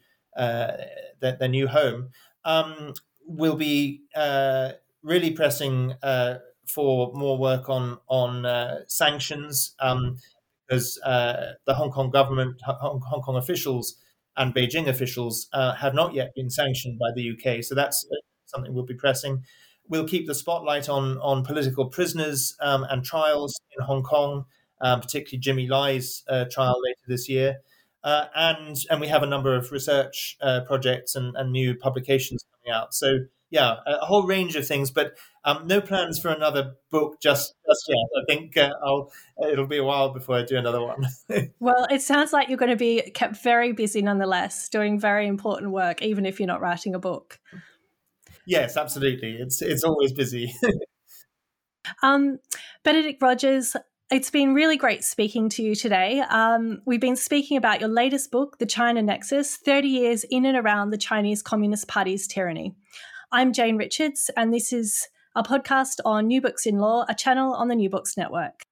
home. Will be really pressing for more work on sanctions, because the Hong Kong government, Hong Kong officials and Beijing officials have not yet been sanctioned by the UK. So that's something we'll be pressing. We'll keep the spotlight on political prisoners and trials in Hong Kong, particularly Jimmy Lai's trial later this year. And we have a number of research projects and new publications coming out. So yeah, a whole range of things, but no plans for another book just yet. I think it'll be a while before I do another one. Well, it sounds like you're going to be kept very busy nonetheless, doing very important work, even if you're not writing a book. Yes, absolutely. It's always busy. Benedict Rogers, it's been really great speaking to you today. We've been speaking about your latest book, The China Nexus, 30 Years in and Around the Chinese Communist Party's Tyranny. I'm Jane Richards, and this is a podcast on New Books in Law, a channel on the New Books Network.